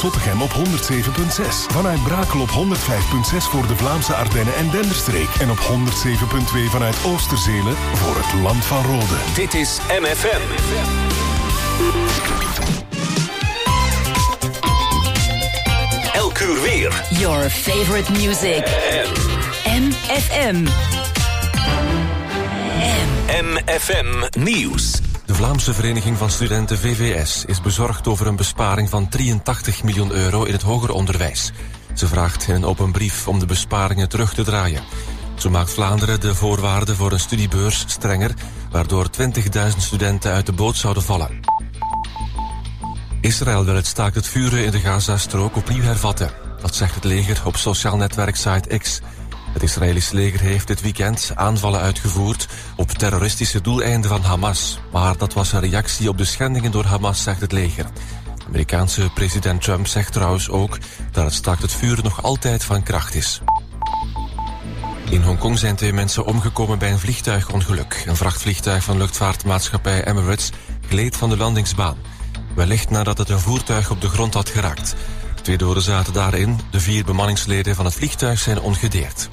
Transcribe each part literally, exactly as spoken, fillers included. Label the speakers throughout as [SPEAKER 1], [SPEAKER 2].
[SPEAKER 1] Zottegem op honderd zeven komma zes. Vanuit Brakel op honderd vijf komma zes voor de Vlaamse Ardennen en Denderstreek. En op honderd zeven komma twee vanuit Oosterzelen voor het Land van Rode.
[SPEAKER 2] Dit is M F M. Elk uur weer.
[SPEAKER 3] Your favorite music. M F M.
[SPEAKER 2] M F M Nieuws.
[SPEAKER 4] De Vlaamse Vereniging van Studenten V V S is bezorgd over een besparing van drieëntachtig miljoen euro in het hoger onderwijs. Ze vraagt in een open brief om de besparingen terug te draaien. Zo maakt Vlaanderen de voorwaarden voor een studiebeurs strenger, waardoor twintigduizend studenten uit de boot zouden vallen. Israël wil het staakt het vuren in de Gazastrook opnieuw hervatten. Dat zegt het leger op sociaal netwerksite X. Het Israëlisch leger heeft dit weekend aanvallen uitgevoerd op terroristische doeleinden van Hamas. Maar dat was een reactie op de schendingen door Hamas, zegt het leger. De Amerikaanse president Trump zegt trouwens ook dat het staakt het vuren nog altijd van kracht is. In Hongkong zijn twee mensen omgekomen bij een vliegtuigongeluk. Een vrachtvliegtuig van luchtvaartmaatschappij Emirates gleed van de landingsbaan. Wellicht nadat het een voertuig op de grond had geraakt. Twee doden zaten daarin. De vier bemanningsleden van het vliegtuig zijn ongedeerd.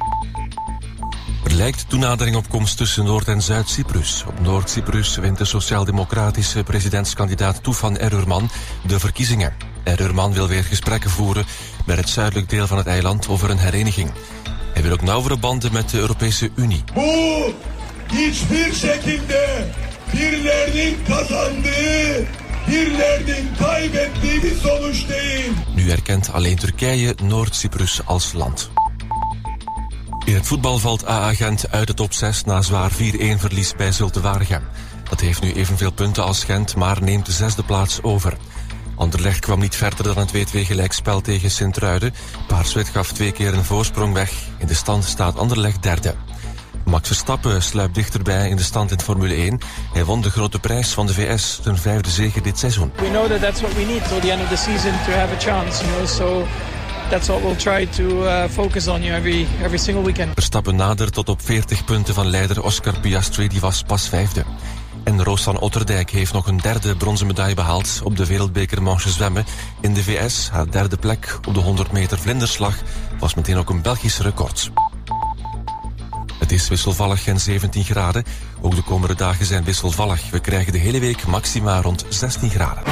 [SPEAKER 4] Er lijkt toenadering op komst tussen Noord- en Zuid-Cyprus. Op Noord-Cyprus wint de sociaal-democratische presidentskandidaat Tufan Erurman de verkiezingen. Erurman wil weer gesprekken voeren met het zuidelijk deel van het eiland over een hereniging. Hij wil ook nauwere banden met de Europese Unie.
[SPEAKER 5] Bu hiçbir şekilde birilerinin kazandığı, birilerinin kaybettiği bir sonuç değil.
[SPEAKER 4] Nu erkent alleen Turkije Noord-Cyprus als land. In het voetbal valt A A Gent uit de top zes na zwaar vier-een verlies bij Zulte Waregem. Dat heeft nu evenveel punten als Gent, maar neemt de zesde plaats over. Anderlecht kwam niet verder dan een twee-twee gelijkspel tegen Sint-Truiden. Paarswit gaf twee keer een voorsprong weg. In de stand staat Anderlecht derde. Max Verstappen sluipt dichterbij in de stand in Formule één. Hij won de grote prijs van de V S, zijn vijfde zege dit seizoen.
[SPEAKER 6] We know that that's what we need till the end of the season to have a chance, you know, so that's what we'll try to uh, focus on, you know, every every single weekend.
[SPEAKER 4] Verstappen nadert tot op veertig punten van leider Oscar Piastri, die was pas vijfde. En Rooslan Otterdijk heeft nog een derde bronzen medaille behaald op de wereldbekermanche zwemmen in de V S. Haar derde plek op de honderd meter vlinderslag was meteen ook een Belgisch record. Het is wisselvallig en zeventien graden. Ook de komende dagen zijn wisselvallig. We krijgen de hele week maxima rond zestien graden.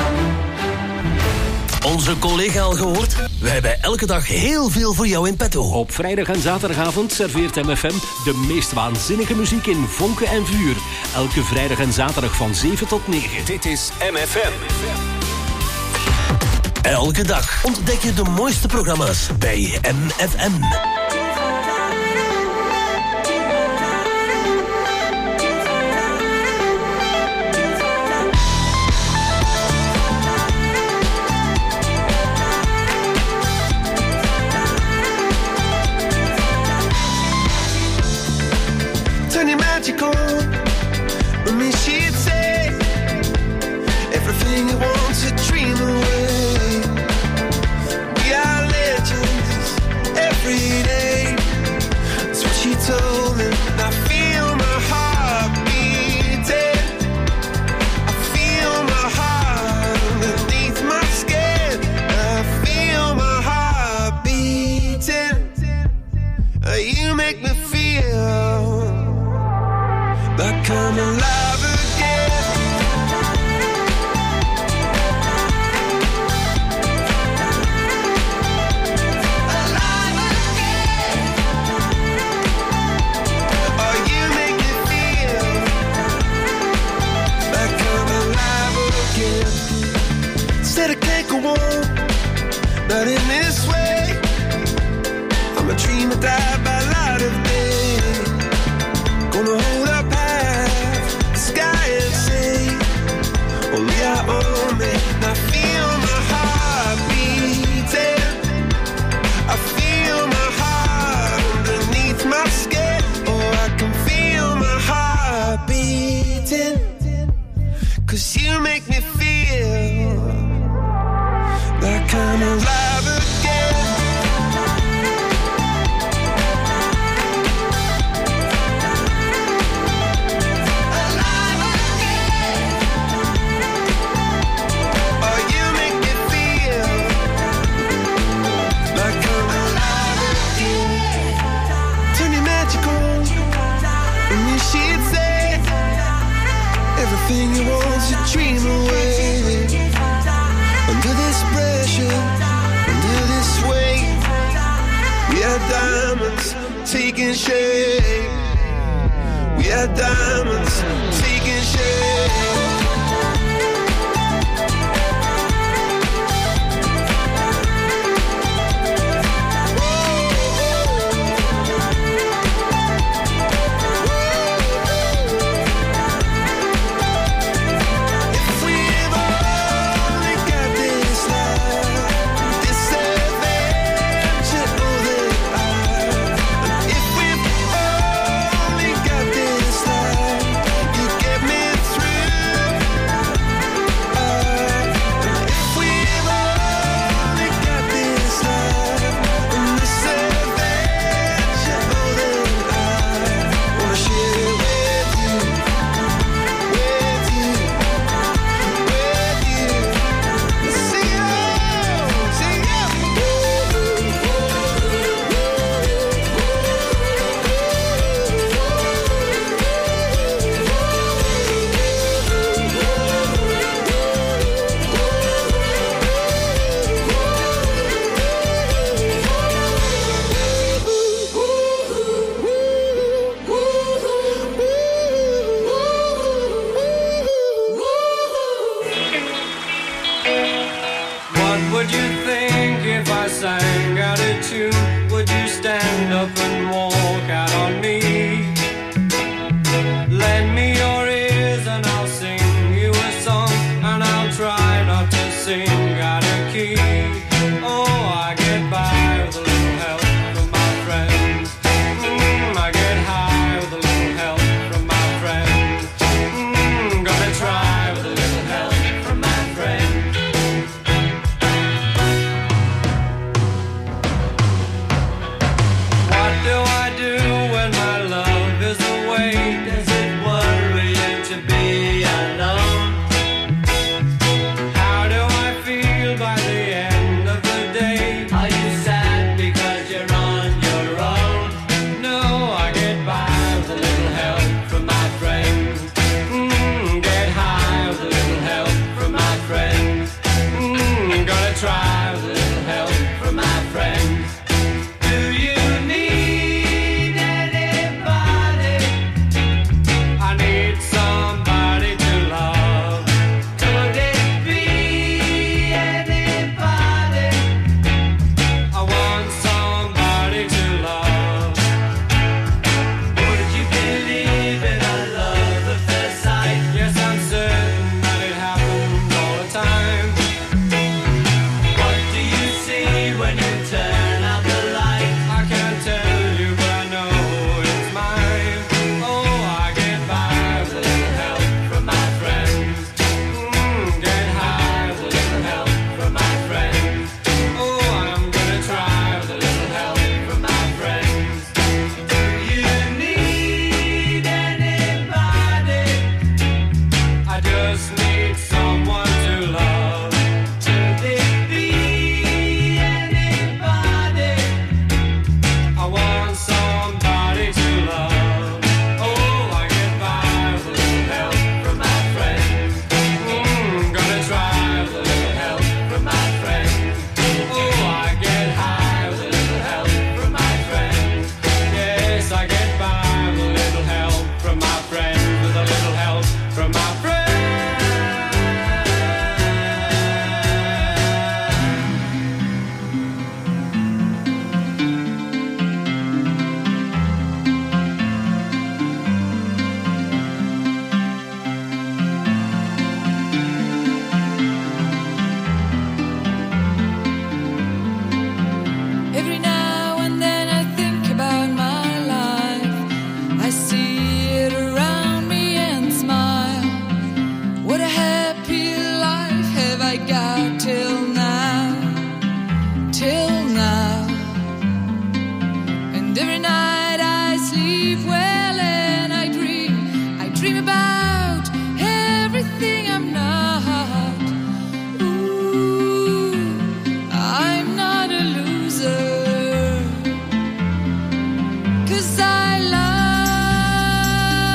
[SPEAKER 7] Onze collega al gehoord? We hebben elke dag heel veel voor jou in petto.
[SPEAKER 8] Op vrijdag en zaterdagavond serveert M F M de meest waanzinnige muziek in vonken en vuur. Elke vrijdag en zaterdag van zeven tot negen.
[SPEAKER 2] Dit is M F M.
[SPEAKER 7] Elke dag ontdek je de mooiste programma's bij M F M.
[SPEAKER 9] Magical, I mean she'd say everything you want to dream away. We are legends every day. That's what she told me. I feel my heart beating. I feel my heart underneath my skin. I feel my heart beating. You make me feel like I'm alive again. Alive again. Oh, you make me feel like I'm alive again. Said I can't go on, not in this way. I'm a dreamer, died by light of day. Gonna hold up sky and say, only I own me. I feel my heart beating. I feel my heart underneath my skin. Oh, I can feel my heart beating. Cause you make me feel like I'm alive again. Oh, you make me feel diamonds taking shape. We had diamonds taking shape.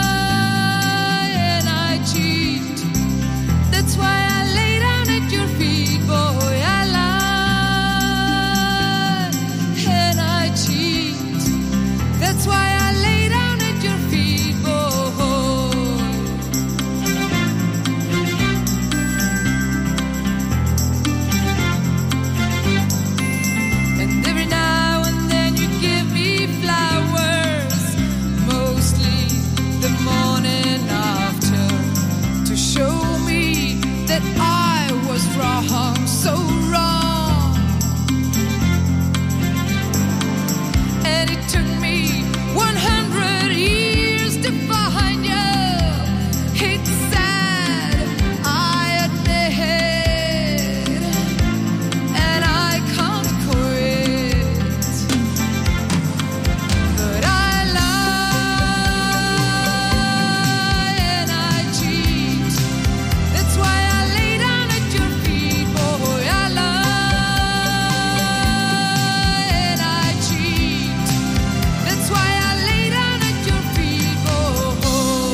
[SPEAKER 10] That's why I lay down at your feet. wrong, so wrong. And it took me one hundred years to find you. It's sad, I admit, and I can't quit. But I lie and I cheat. That's why I lay down at your feet, boy. I lie and I cheat. That's why I lay down at your feet, boy.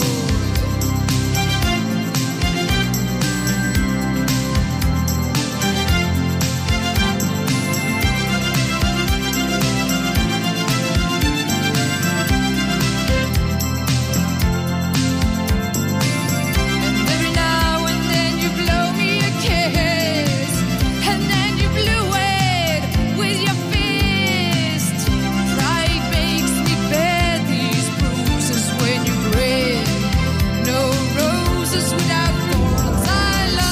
[SPEAKER 10] And every now and then you blow me a kiss, and then you blew it with your fist. Pride makes me bear these bruises when you grin. No roses without thorns. I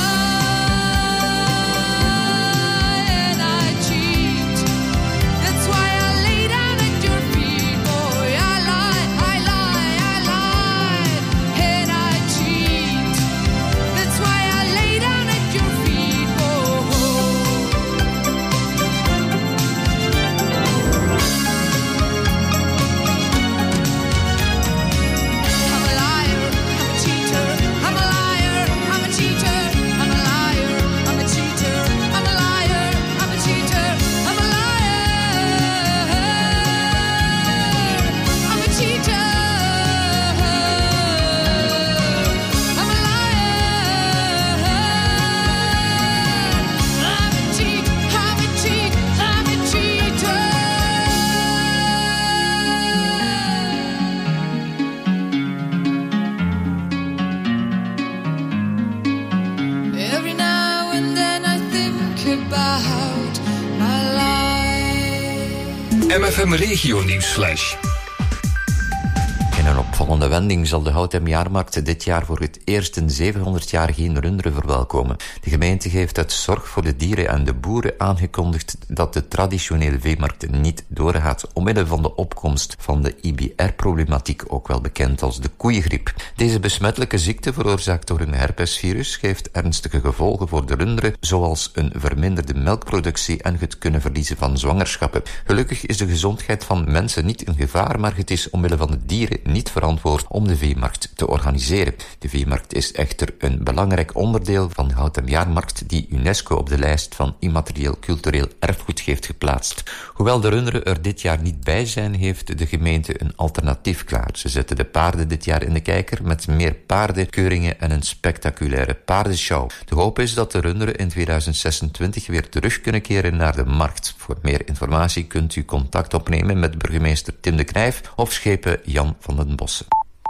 [SPEAKER 10] lie and I cheat. That's why I lay down at your feet, boy. I lie, I lie, I lie, and I cheat. That's why I lay down at your feet, boy. I'm a liar, I'm a cheater. I'm a liar, I'm a cheater. I'm a liar, I'm a cheater. I'm a liar, I'm a cheater. I'm a liar, I'm a cheater. I'm a liar, I'm a cheat, I'm a cheat, I'm a cheater. Every now and then I think about my life.
[SPEAKER 2] M F M Regio Nieuwsflash.
[SPEAKER 11] In een opvallende wending zal de Houten-jaarmarkt dit jaar voor het eerst in zevenhonderd jaar geen runderen verwelkomen. De gemeente heeft uit zorg voor de dieren en de boeren aangekondigd dat de traditionele veemarkt niet doorgaat, omwille van de opkomst van de I B R-problematiek, ook wel bekend als de koeiengriep. Deze besmettelijke ziekte, veroorzaakt door een herpesvirus, geeft ernstige gevolgen voor de runderen, zoals een verminderde melkproductie en het kunnen verliezen van zwangerschappen. Gelukkig is de gezondheid van mensen niet in gevaar, maar het is omwille van de dieren niet verantwoord om de veemarkt te organiseren. De veemarkt is echter een belangrijk onderdeel van de Houten-jaarmarkt die UNESCO op de lijst van immaterieel cultureel erfgoed heeft geplaatst. Hoewel de runderen er dit jaar niet bij zijn, heeft de gemeente een alternatief klaar. Ze zetten de paarden dit jaar in de kijker met meer paardenkeuringen en een spectaculaire paardenshow. De hoop is dat de runderen in tweeduizend zesentwintig weer terug kunnen keren naar de markt. Voor meer informatie kunt u contact opnemen met burgemeester Tim de Knijf of schepen Jan van den Bossen.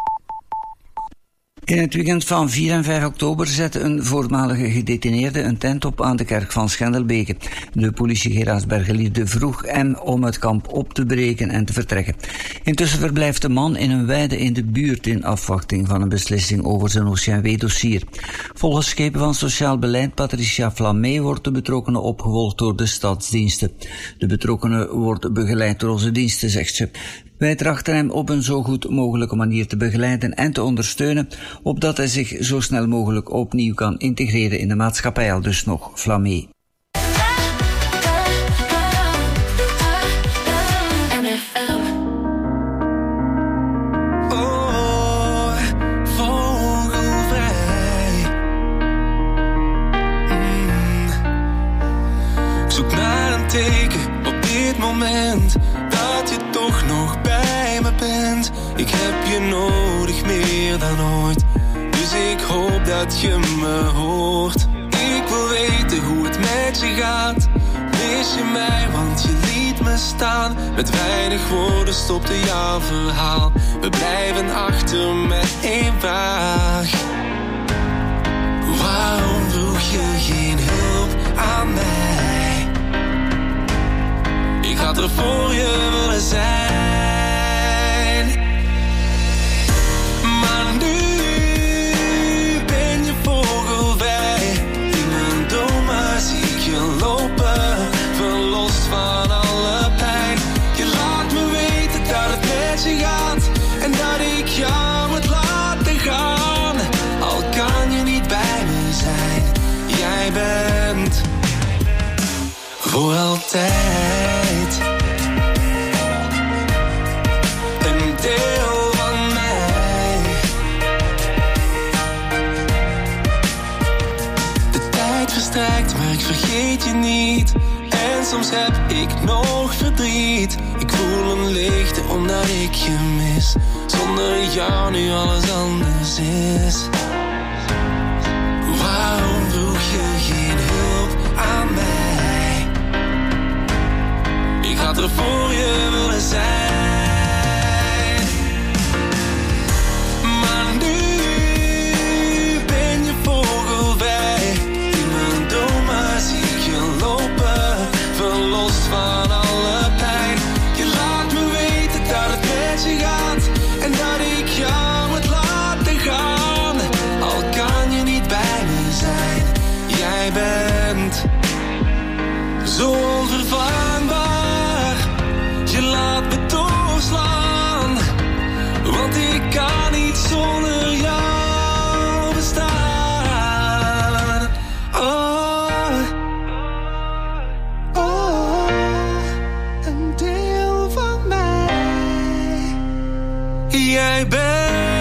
[SPEAKER 12] In het weekend van vier en vijf oktober zette een voormalige gedetineerde een tent op aan de kerk van Schendelbeke. De politie Geraardsbergenliefde vroeg hem om het kamp op te breken en te vertrekken. Intussen verblijft de man in een weide in de buurt in afwachting van een beslissing over zijn O C N W-dossier. Volgens schepen van Sociaal Beleid Patricia Flamé wordt de betrokkenen opgevolgd door de stadsdiensten. De betrokkenen wordt begeleid door onze diensten, zegt ze. Wij trachten hem op een zo goed mogelijke manier te begeleiden en te ondersteunen, opdat hij zich zo snel mogelijk opnieuw kan integreren in de maatschappij, al dus nog Flamé.
[SPEAKER 9] Zoek naar een teken op dit moment dat je toch nog bij me bent. Ik heb je nodig meer dan ooit, dus ik hoop dat je me hoort. Ik wil weten hoe het met je gaat. Mis je mij, want je liet me staan. Met weinig woorden stopte jouw verhaal. We blijven achter met één vraag. Waarom vroeg je geen hulp aan mij? Ik had er voor je willen zijn. Maar nu ben je vogelvrij in mijn droom. voor altijd. Een deel van mij. De tijd verstrijkt, maar ik vergeet je niet. En soms heb ik nog verdriet. Ik voel een leegte omdat ik je mis. Zonder jou nu alles anders is. Waarom vroeg je geen hulp aan mij? Ik had er voor je willen zijn. Maar nu ben je vogelvrij. In mijn dromen zie ik je lopen, verlost van alle pijn. Je laat me weten dat het met je gaat en dat ik jou moet laten gaan. Al kan je niet bij me zijn, jij bent zo onvervangbaar. Je laat me doorslaan, want ik kan niet zonder jou bestaan. Oh, oh, een deel van mij. Jij bent.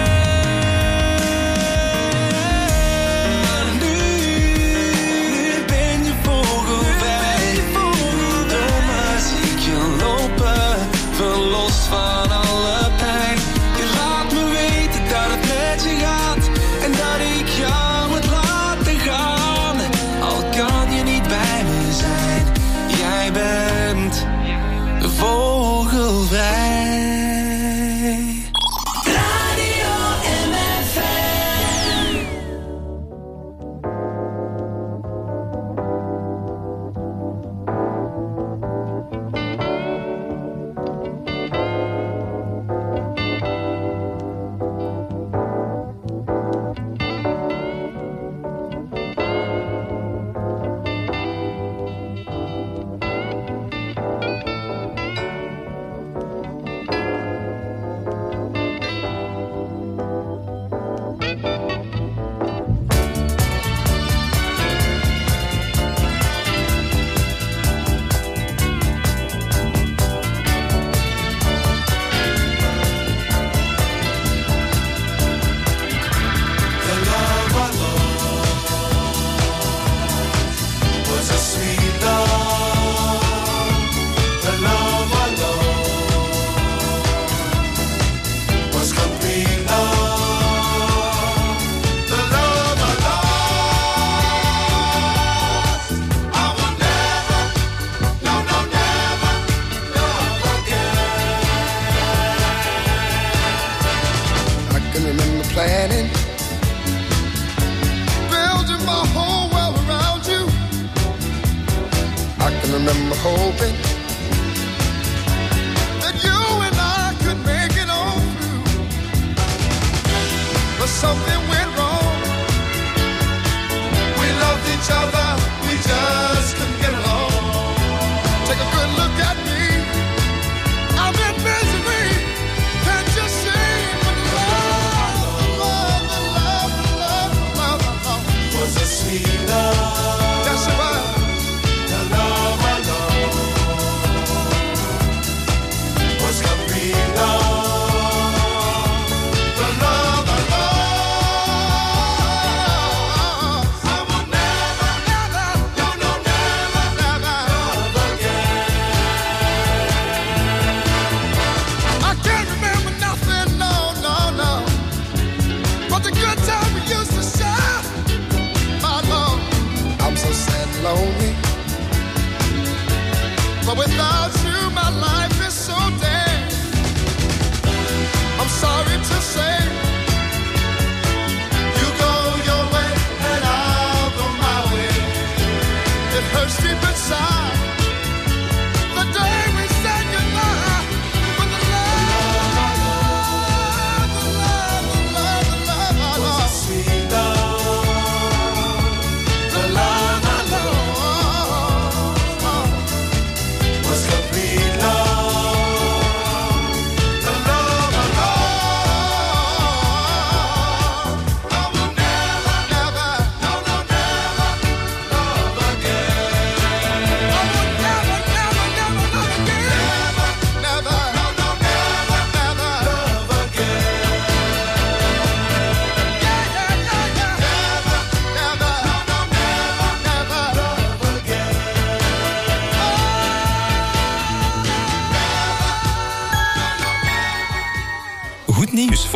[SPEAKER 9] Van alle pijn. Je laat me weten dat het met je gaat en dat ik jou moet laten gaan. Al kan je niet bij me zijn, jij bent vogelvrij.
[SPEAKER 3] Radio M F M.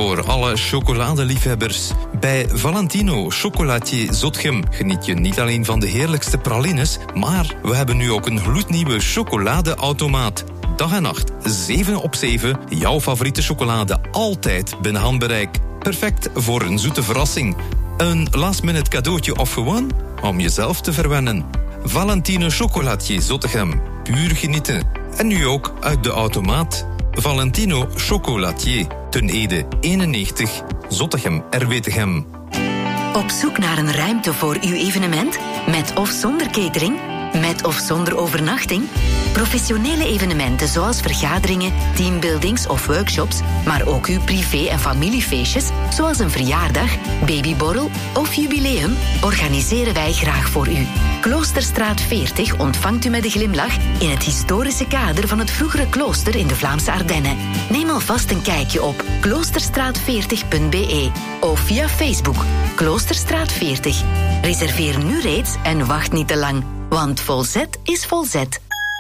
[SPEAKER 13] voor alle chocoladeliefhebbers. Bij Valentino Chocolatier Zotgem geniet je niet alleen van de heerlijkste pralines, maar we hebben nu ook een gloednieuwe chocoladeautomaat. Dag en nacht, zeven op zeven, jouw favoriete chocolade altijd binnen handbereik. Perfect voor een zoete verrassing. Een last-minute cadeautje of gewoon om jezelf te verwennen. Valentino Chocolatier Zottegem. Puur genieten. En nu ook uit de automaat. Valentino Chocolatier. Ten Ede eenennegentig. Zottegem, R W Tegem.
[SPEAKER 3] Op zoek naar een ruimte voor uw evenement? Met of zonder catering? Met of zonder overnachting? Professionele evenementen zoals vergaderingen, teambuildings of workshops, maar ook uw privé- en familiefeestjes, zoals een verjaardag, babyborrel of jubileum, organiseren wij graag voor u. Kloosterstraat veertig ontvangt u met een glimlach in het historische kader van het vroegere klooster in de Vlaamse Ardennen. Neem alvast een kijkje op kloosterstraat veertig punt b e of via Facebook Kloosterstraat veertig. Reserveer nu reeds en wacht niet te lang, want volzet is volzet.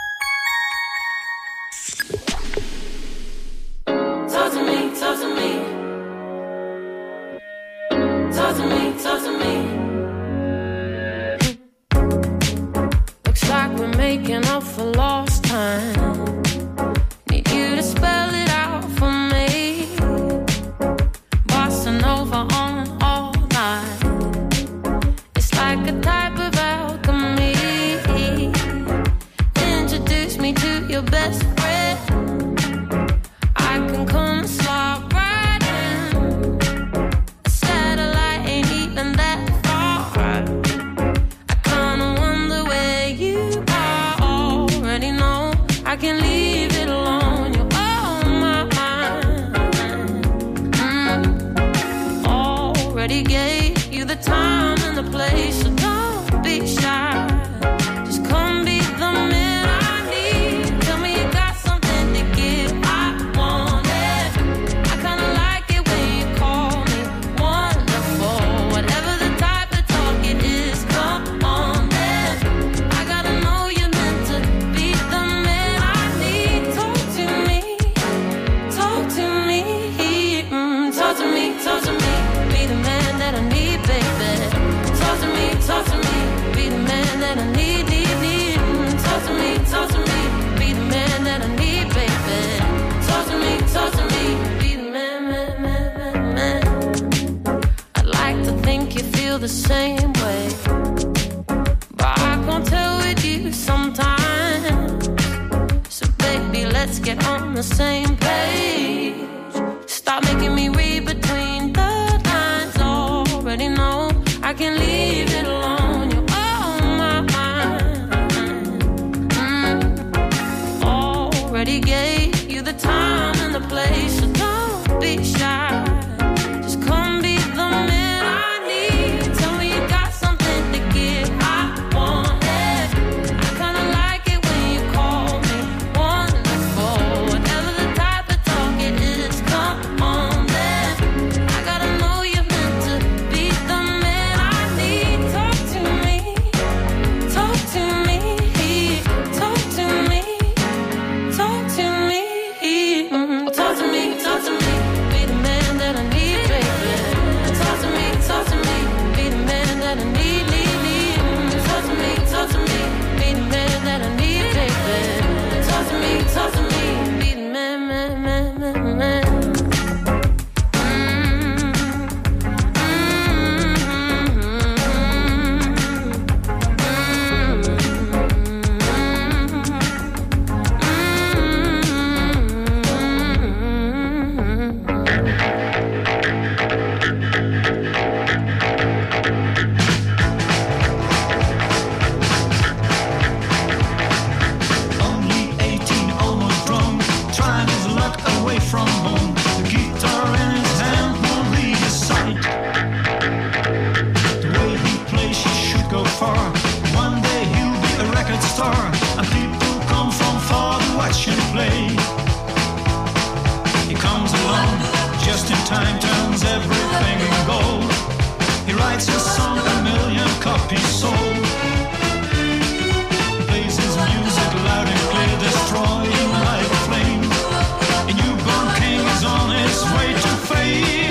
[SPEAKER 14] Talk to me, talk to me. Talk to me, talk to me. Looks like we're making up for lost time. Need you to spell it out for me. Bossa Nova on all night. It's like a type of alchemy. Introduce me to your best friend. I can come slide right in. A satellite ain't even that far. I kinda wonder where you are. Already know I can leave it alone. You're on my mind. Mm. Already gave you the time and the place, so don't be shy. Just come be the man I need. Tell me you got something to give. I want it. I kinda like it when you call me wonderful. Whatever the type of talk it is, come on then. I gotta know you're meant to be the man I need. Talk to me, talk to me, mm, talk to me, talk to me. Be the man that I need, baby. Talk to me, talk to me. Be the man that I need, need, need. Mm, talk to me, talk to me. Be the man that I need, baby. Talk to me, talk to me. Be the man, man, man, man, man. I'd like to think you feel the same way, but I can't tell with you sometimes. So baby, let's get on the same page. Stop making me read between the lines. Already know I can leave it alone. You're on my mind. Mm. Already gave you the time and the place, so don't be shy. Just come be the man I need. Tell me you got something to give. I want it. I kinda like it when you call me wonderful. Whatever the type of talk it is, come on then. I gotta know you're meant to be the man I need. Talk to me, talk to me, talk to me, talk to me, mm, talk to me, talk to me. Be the man that I need, baby. Talk to me, talk to me. Be the man that I need, need, need. Mm, talk to me, talk to me. Be the man that I need, baby. Talk to me, talk to me. Be the man, man, man, man, man.
[SPEAKER 15] Only eighteen, almost drunk, trying his luck away from home. The guitar in his hand won't leave his sight. The way he plays, he should go far. One day he'll be a record star, and people come from far to watch him play. He comes along just in time, turns everything gold. He writes his song, a million copies sold. Plays his music loud and clear, destroying like a flame. A newborn king is on his way to fame.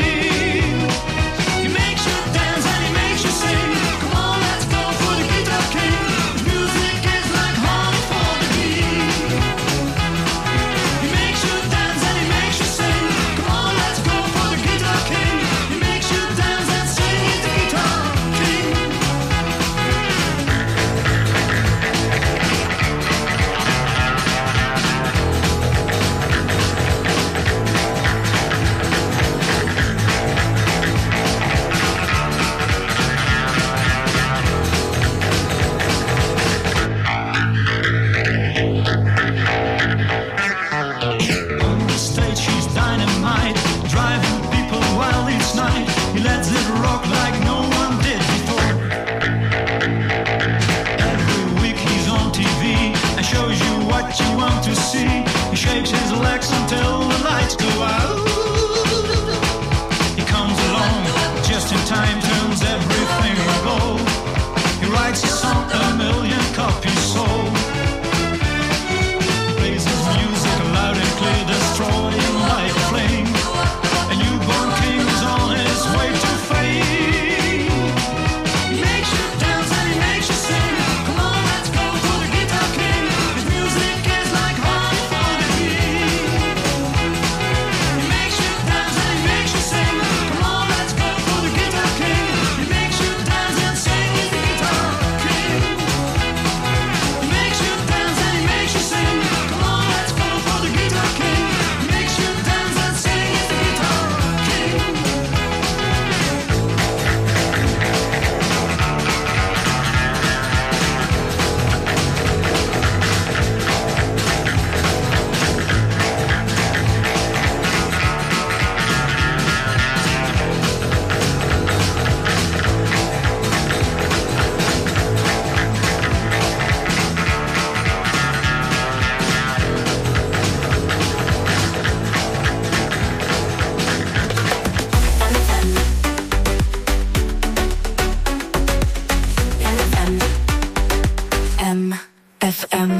[SPEAKER 16] F M.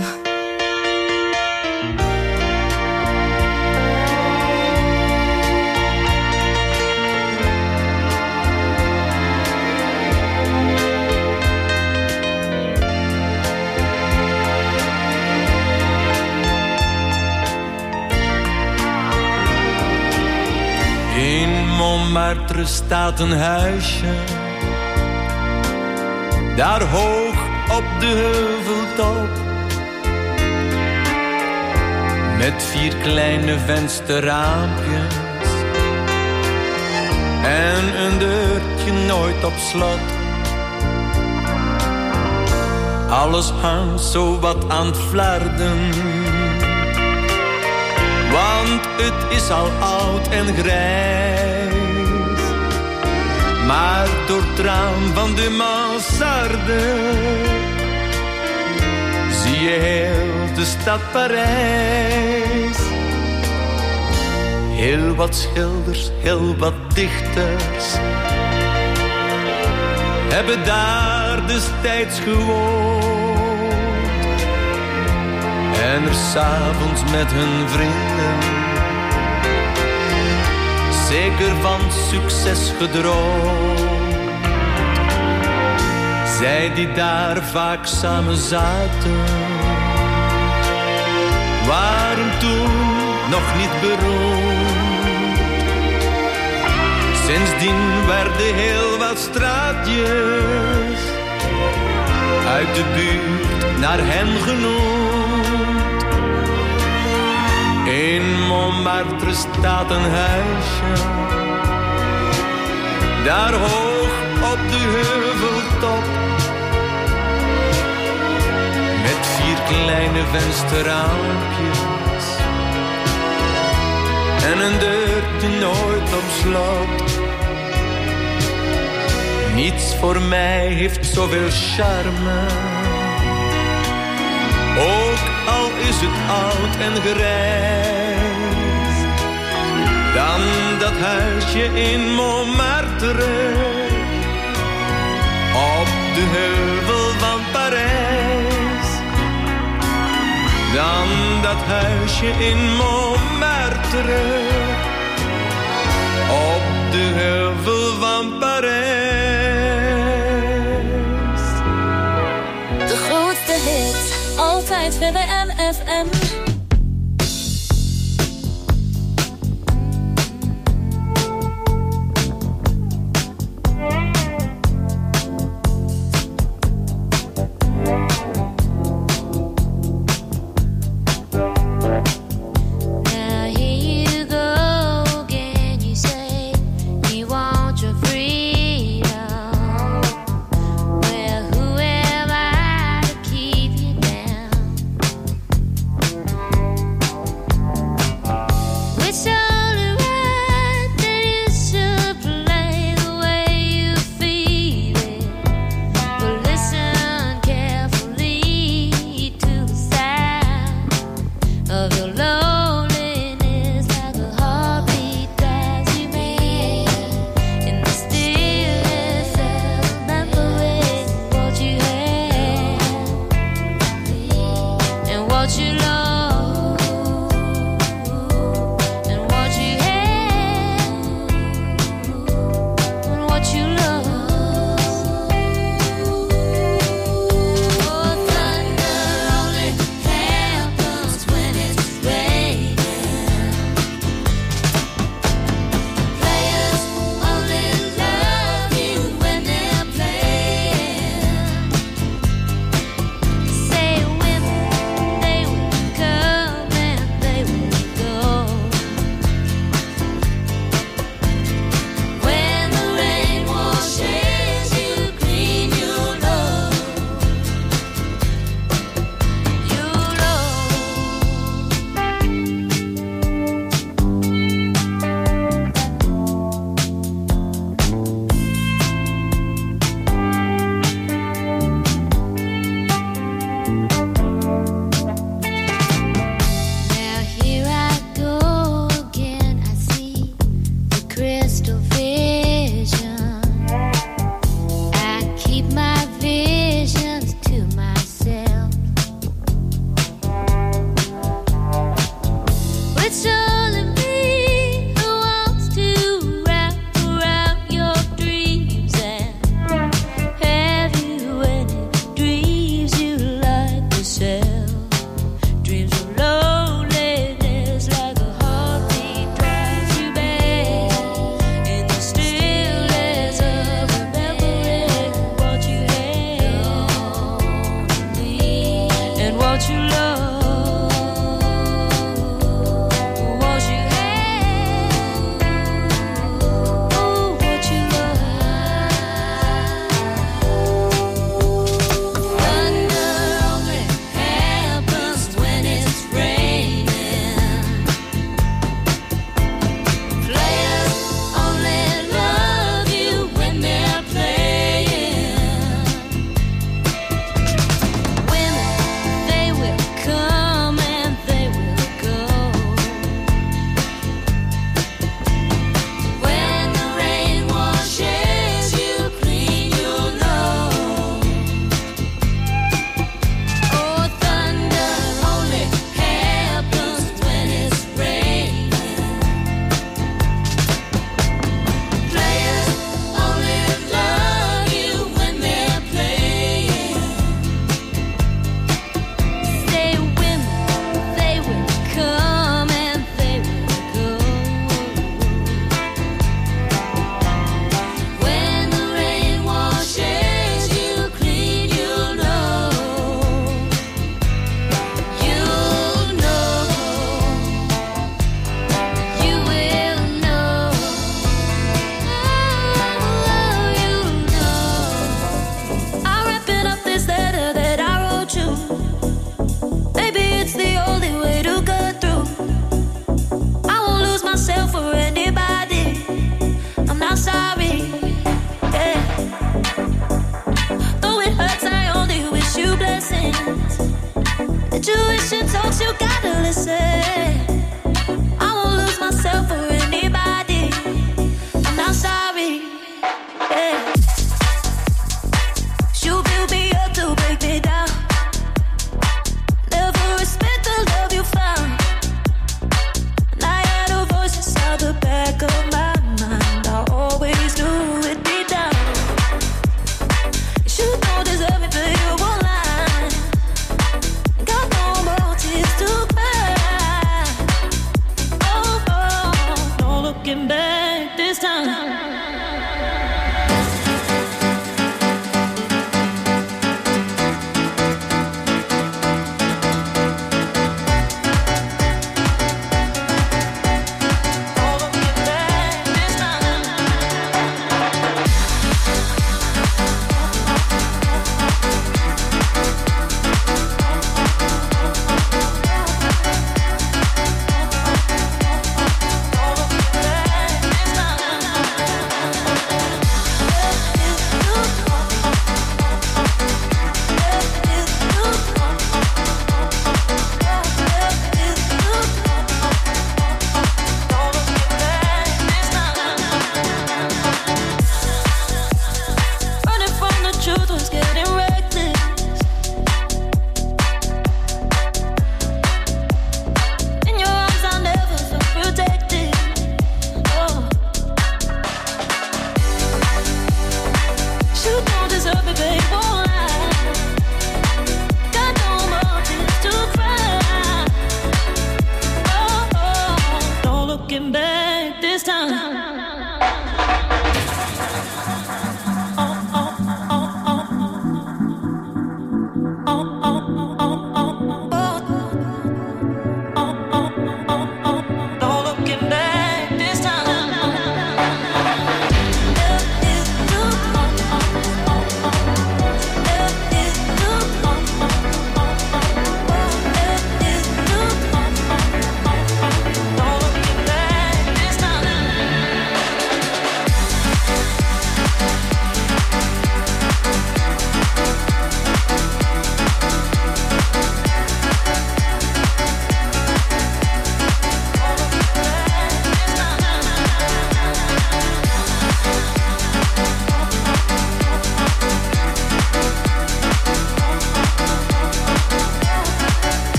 [SPEAKER 17] In Montmartre staat een huisje, daar hoog op de heuveltop, met vier kleine vensterraampjes en een deurtje nooit op slot. Alles hangt zo wat aan het flarden, want het is al oud en grijs. Maar door het raam van de mansarde zie je heel de stad Parijs. Heel wat schilders, heel wat dichters hebben daar destijds gewoond en er 's avonds met hun vrienden zeker van succes gedroomd. Zij die daar vaak samen zaten, waren toen nog niet beroemd. Sindsdien werden heel wat straatjes uit de buurt naar hen genoemd. In Montmartre staat een huisje, daar hoog op de heuveltop, met vier kleine vensterraampjes en een deur die nooit op slot. Niets voor mij heeft zoveel charme, ook al is het oud en grijs, dan dat huisje in Montmartre op de heuvel van Parijs. Dan dat huisje in Montmartre op de heuvel van Parijs.
[SPEAKER 14] De grootste hit, altijd bij de M F M.
[SPEAKER 10] Well, who am I to keep you down?
[SPEAKER 14] what you love, what you hate, ooh, what you love. Thunder only happens when it's raining. Players only love you when they're playing. Women, they will come and they will go. When the rain washes you clean, you'll know. Oh, thunder only happens when it's raining. Players only love you when they're playing. Say women, they will come and they will go. When the rain washes you clean, you'll know. You'll know. You will know. Oh, you'll know. I'm wrapping up this letter that I wrote you. Maybe it's the only way to get through. I won't lose myself for anybody. I'm not sorry. Yeah. Though it hurts, I only wish you blessings. Intuition talks, you gotta listen. I won't lose myself for anybody. I'm not sorry. Yeah. You build me up to break me down. Never respect the love you found. And I had a voice inside the back of my mind. I always knew it deep down. You don't deserve me, but you won't lie. Got no more tears to cry.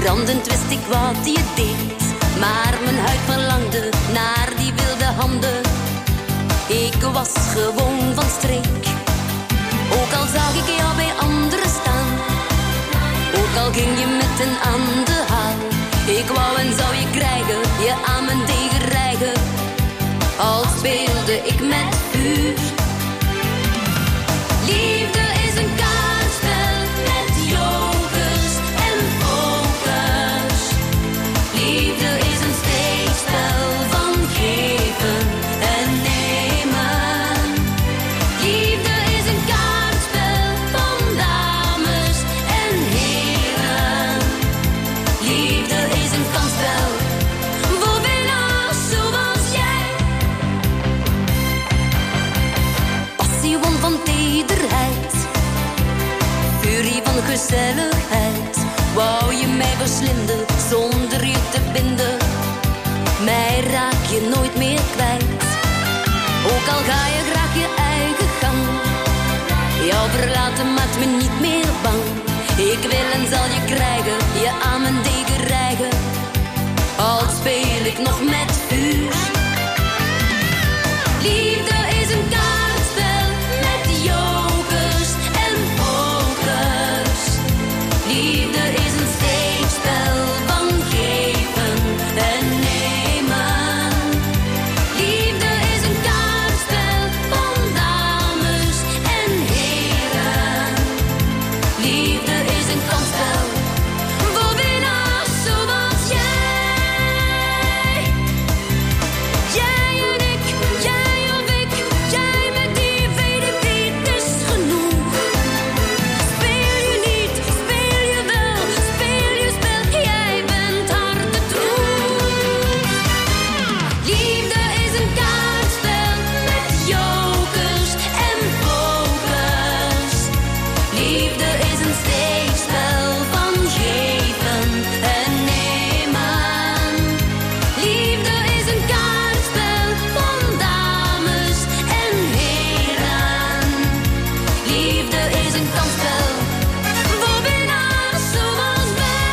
[SPEAKER 16] Brandend wist ik wat je deed, maar mijn huid verlangde naar die wilde handen. Ik was gewoon van streek, ook al zag ik jou bij anderen staan. Ook al ging je met een aan de haal. Ik wou en zou je krijgen, je aan mijn degen rijgen. Al speelde ik met vuur. Liefde is een kaartspel met jokers en pokers. Liefde is een steekspel van geven en nemen. Liefde is een kaartspel van dames en heren. Liefde is een kansspel voor winnaars zoals jij. Passie won van tederheid, furie van gezelligheid. Wou je mij verslinden zonder je te binden? Mij raak je nooit meer kwijt. Ook al ga je graag je eigen gang, jou verlaten maakt me niet meer bang. Ik wil en zal je krijgen, je aan mijn degen rijgen. Al speel ik nog met vuur. Liefde is een kaartspel met jokers en pokers. Liefde is een steekspel van geven en nemen. Liefde is een kaartspel van dames en heren. Liefde is een kansspel voor winnaars zoals jij. Jij en ik, jij of ik, jij met die weet ik niet, het is genoeg. Speel je niet, speel je wel, speel je spel, jij bent harde troef. Liefde is een kaartspel met jokers en pokers. Liefde is een steekspel van geven en nemen. Liefde is een kaartspel van dames en heren. Liefde is een kansspel voor winnaars zoals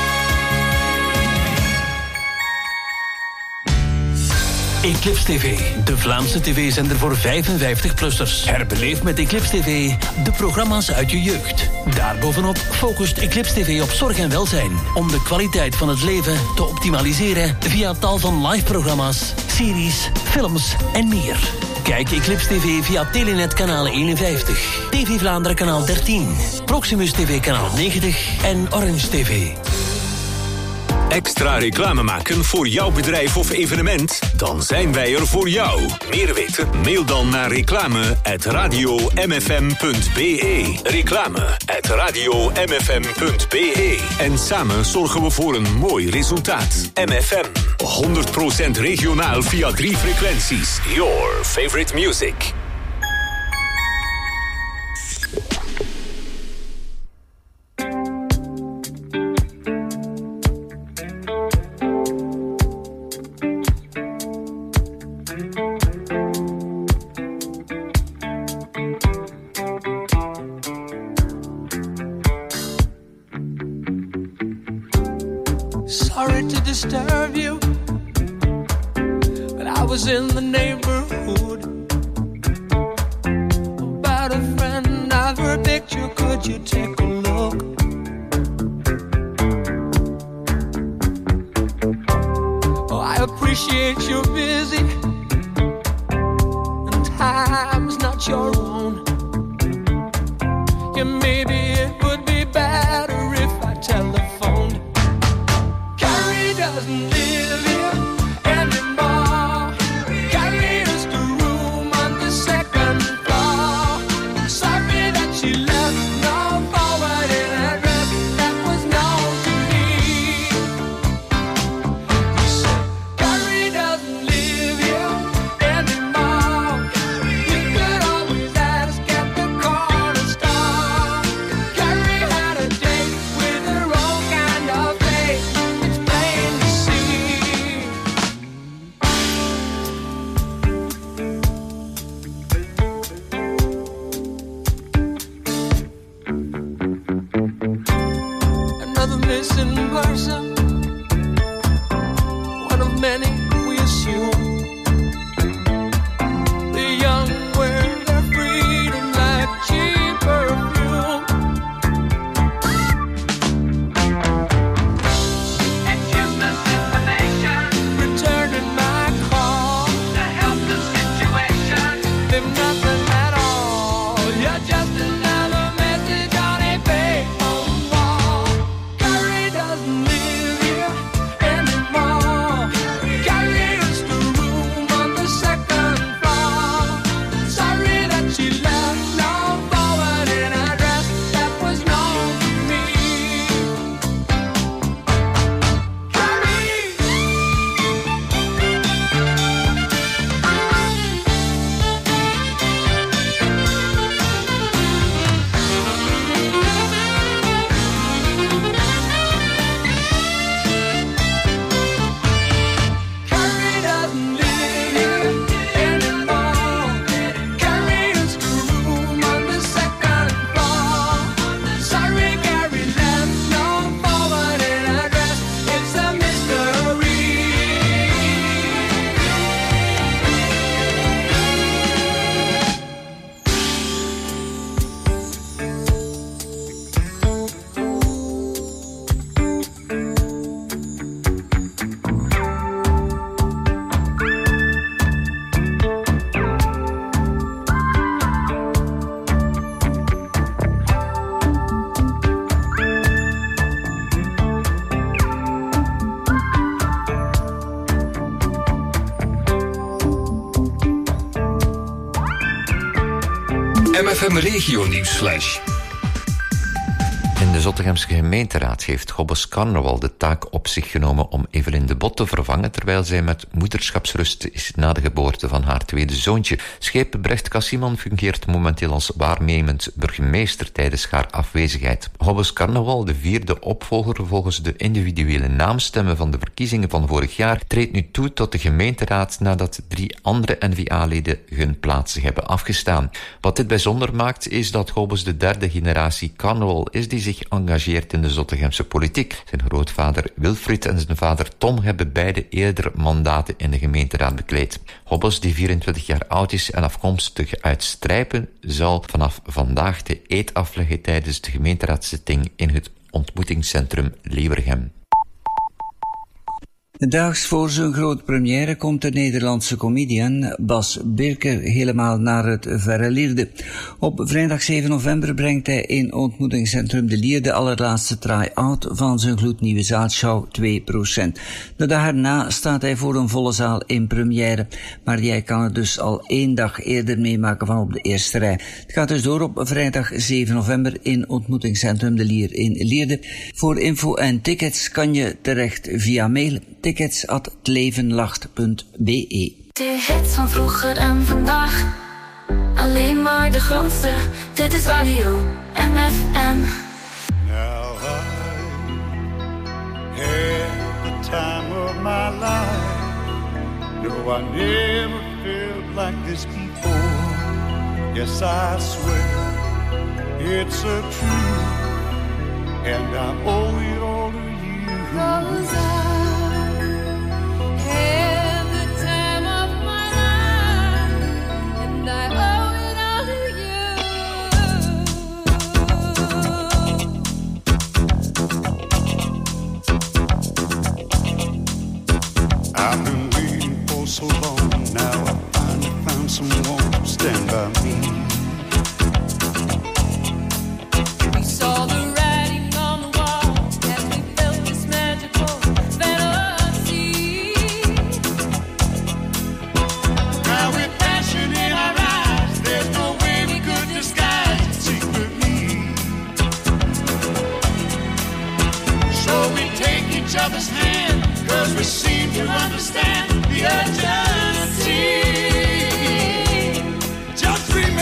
[SPEAKER 8] Eclipse T V, de Vlaamse tv-zender voor vijfenvijftig-plussers. Herbeleef met Eclipse T V de programma's uit je jeugd. Daarbovenop focust Eclipse T V op zorg en welzijn, om de kwaliteit van het leven te optimaliseren via tal van live-programma's, series, films en meer. Kijk Eclipse T V via Telenet kanaal eenenvijftig, T V Vlaanderen kanaal dertien, Proximus T V kanaal negentig en Orange T V.
[SPEAKER 2] Extra reclame maken voor jouw bedrijf of evenement? Dan zijn wij er voor jou. Meer weten? Mail dan naar reclame at radio m f m punt b e. Reclame at radio m f m punt b e. En samen zorgen we voor een mooi resultaat. M F M, honderd procent regionaal via drie frequenties. Your favorite music.
[SPEAKER 18] Sorry to disturb you, but I was in the neighborhood about a friend. I've heard picture, could you take a look? Oh, I appreciate you're busy and time's not your own. Yeah, maybe it would be better if I telephoned. Carrie doesn't live here anymore. Carrie is the room on the second floor. Sorry that she left no forward in her dress that was known to me. He said, Carrie doesn't live here anymore. You could always ask at the corner store. Carrie had a date with her own kind of face. It's plain to see. Another missing person.
[SPEAKER 19] M F M Regio Nieuwsflash.
[SPEAKER 11] In de Zottegemse gemeenteraad heeft Gobbes Carnaval de taak op zich genomen om Evelien de Bot te vervangen, terwijl zij met moederschapsrust is na de geboorte van haar tweede zoontje. Schepen Brecht Cassimon fungeert momenteel als waarnemend burgemeester tijdens haar afwezigheid. Gobbes Carnaval, de vierde opvolger volgens de individuele naamstemmen van de verkiezingen van vorig jaar, treedt nu toe tot de gemeenteraad nadat drie andere N V A-leden hun plaatsen hebben afgestaan. Wat dit bijzonder maakt, is dat Gobbes de derde generatie carnaval is die zich engageert in de Zottegemse politiek. Zijn grootvader Wilfried en zijn vader Tom hebben beide eerder mandaten in de gemeenteraad bekleed. Gobbes, die vierentwintig jaar oud is en afkomstig uit Strijpen, zal vanaf vandaag de eed afleggen tijdens de gemeenteraadszitting in het ontmoetingscentrum Leeuwergem.
[SPEAKER 12] Daags voor zijn grote première komt de Nederlandse comedian Bas Birker helemaal naar het verre Lierde. Op vrijdag zeven november brengt hij in ontmoetingscentrum De Lier de allerlaatste try-out van zijn gloednieuwe zaalshow twee procent. De dag erna staat hij voor een volle zaal in première, maar jij kan het dus al één dag eerder meemaken van op de eerste rij. Het gaat dus door op vrijdag zeven november in ontmoetingscentrum De Lier in Lierde. Voor info en tickets kan je terecht via mail tickets at tlevenlacht punt b e.
[SPEAKER 16] De hits van vroeger en vandaag, alleen maar de grootste. Dit is Radio M F M.
[SPEAKER 20] Now I had the time of my life. No, I never felt like this before. Yes, I swear it's a truth, and I owe it all to you.
[SPEAKER 10] 'Cause I had the time of my life, and I owe it all to you.
[SPEAKER 20] I've been waiting for so long. Now I finally found someone to stand by me.
[SPEAKER 10] We saw the writing on the wall as we felt this magical fantasy.
[SPEAKER 20] Now with passion in our eyes, there's no way we could disguise it secretly. So we take each other's hand, 'cause we seem to understand the urgency. Just remember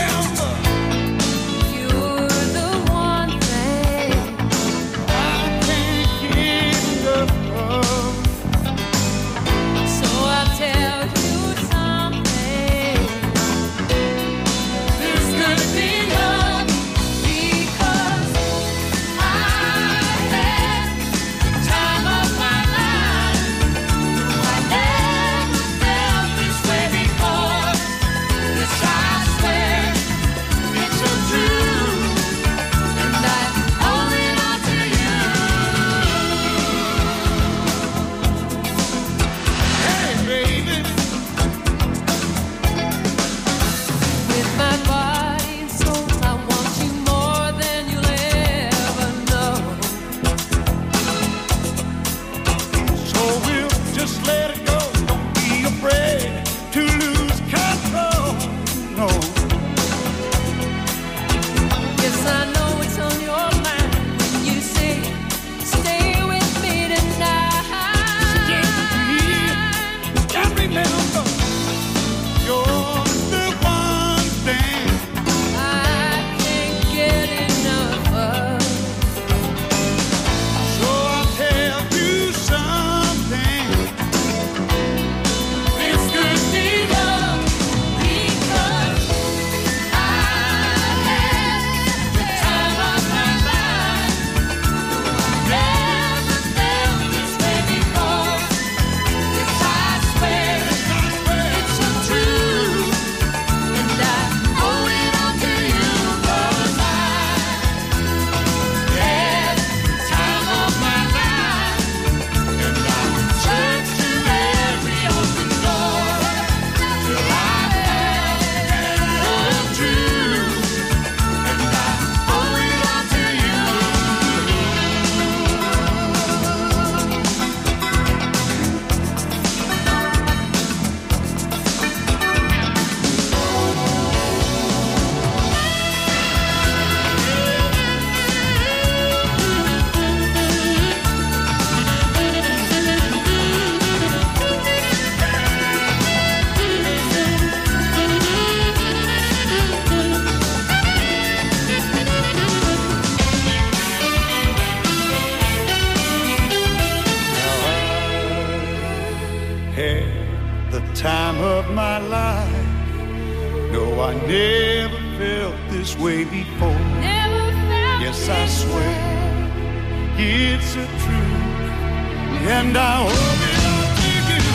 [SPEAKER 20] my life. No, I never felt this way before.
[SPEAKER 10] Never felt
[SPEAKER 20] yes, I swear it's a truth, and I hope it all to you.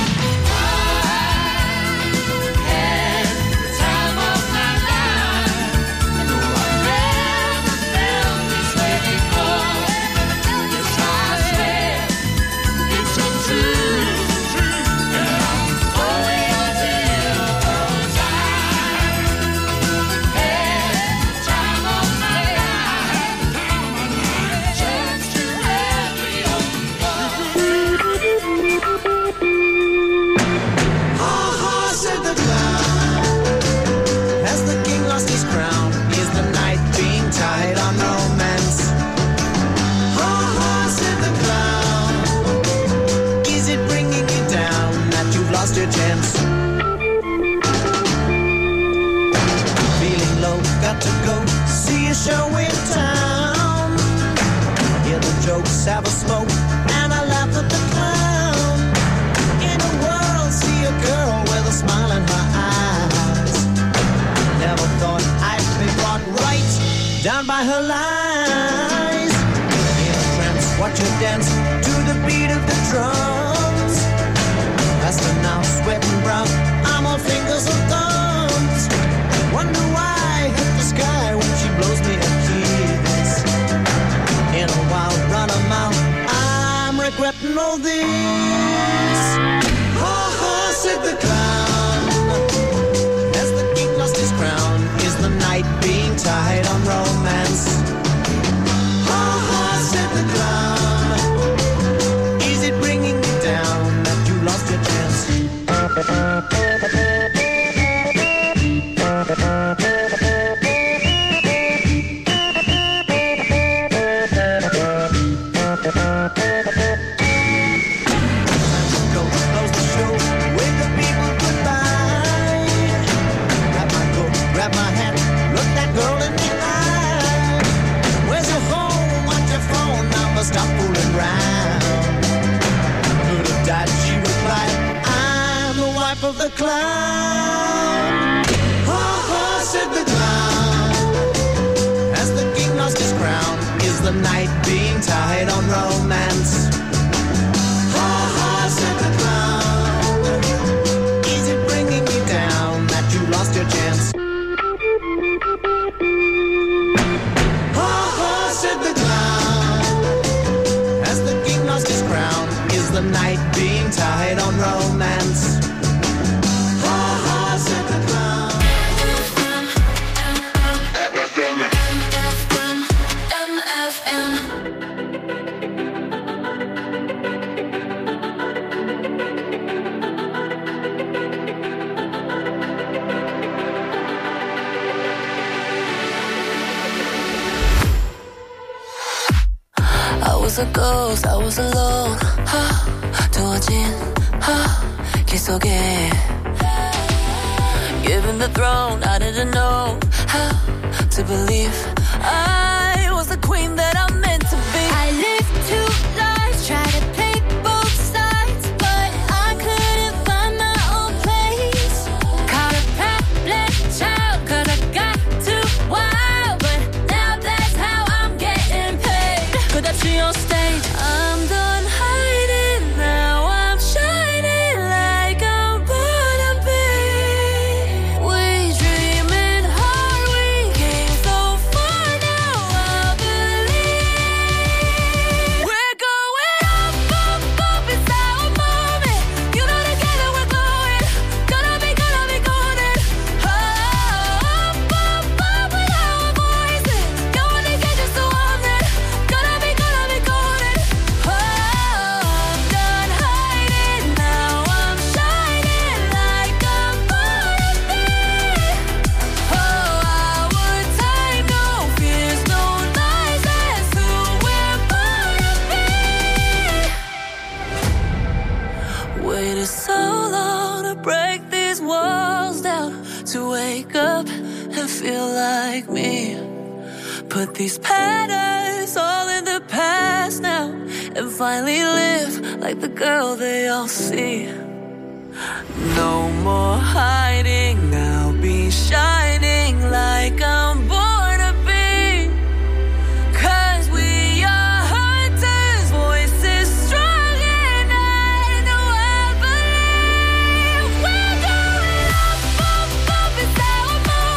[SPEAKER 10] I had the time of my life. No, I never felt this way before. Yes, I swear it's a truth, and I'm owing it to you. 'Cause I had the time of my life. Chance to have you.
[SPEAKER 9] Ha ha, said the clown. As the king lost his crown, is the night being tied on romance? Ha ha, said the clown. Is it bringing you down that you've lost your chance? Feeling low, got to go see a show in town. Hear the jokes, have a smoke, and I laugh at the clown. In a world, see a girl with a smile in her eyes. Never thought I'd be brought right down by her lies. In a trance, watch her dance to the beat of the drums. Faster now, sweating brown, I'm all fingers and thumbs. Wonder why I hit the sky when she blows me a kiss. In a wild run of mouth, I'm regretting all this. Ha ha, said the clown. As the king lost his crown, is the night being tied on romance? Ha ha, said the clown. Is it bringing you down that you lost your chance? Go close the show, wave the people goodbye. Grab my coat, grab my hat, look that girl in the eye. Where's your home? What's your phone number? Stop fooling around. Could have died, she replied. I'm the wife of the clown. Ha ha, said the clown. As the king lost his crown, is the night being tied on romance? Ha ha, said the clown. Is it bringing you down that you lost your chance? Ha ha, said the clown. As the king lost his crown, is the night being tied on romance? Ha ha, said the clown.
[SPEAKER 10] M F M.
[SPEAKER 14] I was a ghost, I was alone. 하, 두어진 하, 길 속에. Given the throne, I didn't know how to believe I was the queen that I'm meant to be.
[SPEAKER 10] I lived two lives, tried to play both sides, but I couldn't find my own place. Caught a problem child, 'cause I got too wild, but now that's how I'm getting paid.
[SPEAKER 14] 끝없이 on stage.
[SPEAKER 10] I'm done hiding, now I'm shining like I'm born to be. We dreaming hard, we came so far, now I believe we're going up, up, up, it's our moment. You know together we're glowing, gonna be, gonna be golden. Up, up, up with our voices, you wanna get just so on it, gonna be, gonna be golden. Oh, I'm done hiding, now I'm shining like I'm born to be. Oh, our time, no fears, no lies, that's who we're born to be.
[SPEAKER 14] Waited so long to break these walls down, to wake up and feel like me. Put these patterns all in the past now, and finally live like the girl they all see.
[SPEAKER 21] No more hiding, I'll be shy.